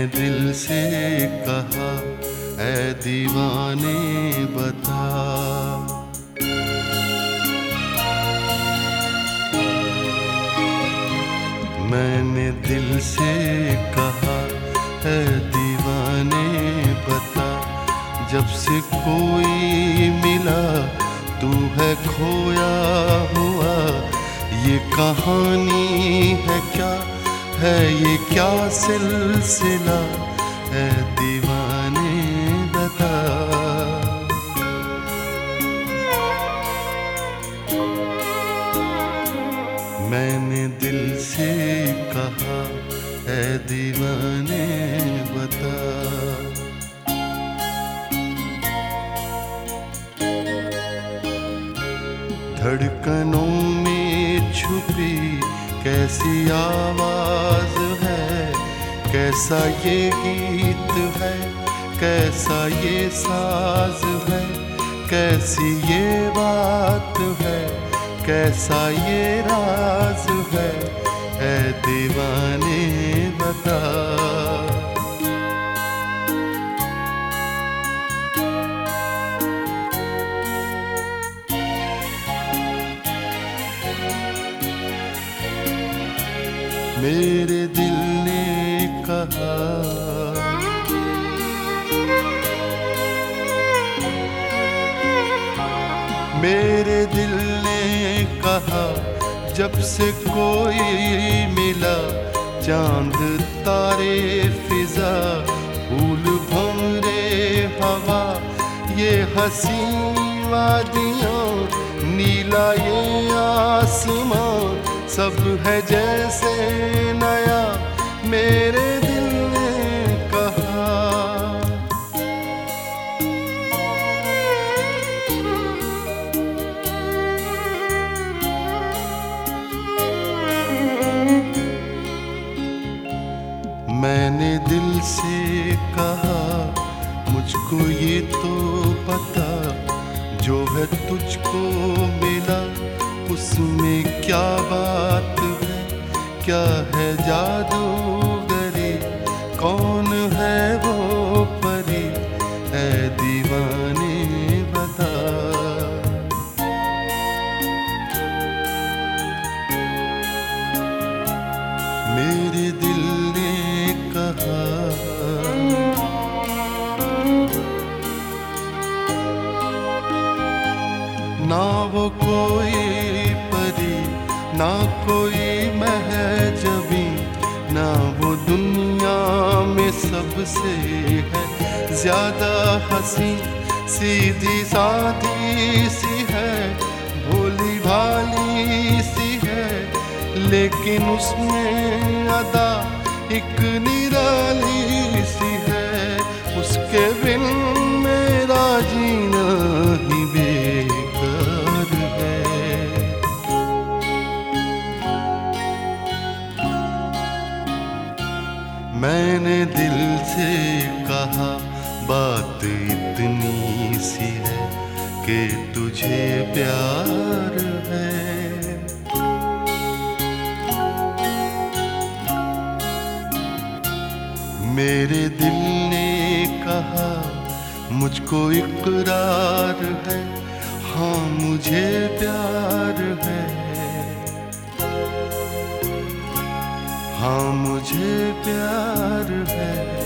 दिल से कहा, ऐ दीवाने बता। मैंने दिल से कहा, ऐ दीवाने बता। जब से कोई मिला तू है खोया हुआ। ये कहानी है क्या, है ये क्या सिलसिला, ऐ दीवाने बता। मैंने दिल से कहा, ऐ दीवाने बता। धड़कनों में छुपी कैसी आवाज है, कैसा ये गीत है, कैसा ये साज है, कैसी ये बात है, कैसा ये राज है, ऐ दीवाने बता। मेरे दिल ने कहा, मेरे दिल ने कहा, जब से कोई मिला। चांद तारे फिजा, फूल भंवरे हवा, ये हसी वादियाँ, नीला ये आसमां, सब है जैसे नया। मेरे दिल ने कहा, मैंने दिल से कहा, मुझको ये तो पता, जो है तुझको मिला उसमें क्या बात है, क्या है जादूगरी, कौन है वो परी, ऐ दीवाने बता। मेरे दिल ने कहा, ना वो कोई परी, ना कोई महजबी, ना वो दुनिया में सबसे है ज्यादा हंसी। सीधी सादी सी है, भोली भाली सी है, लेकिन उसमें अदा एक निराली सी है। उसके बिन मेरा जीना ही बेकार है। मैंने दिल से कहा, बात इतनी सी है कि तुझे प्यार है। मेरे दिल ने कहा, मुझको इकरार है, हाँ मुझे प्यार है, हाँ मुझे प्यार है।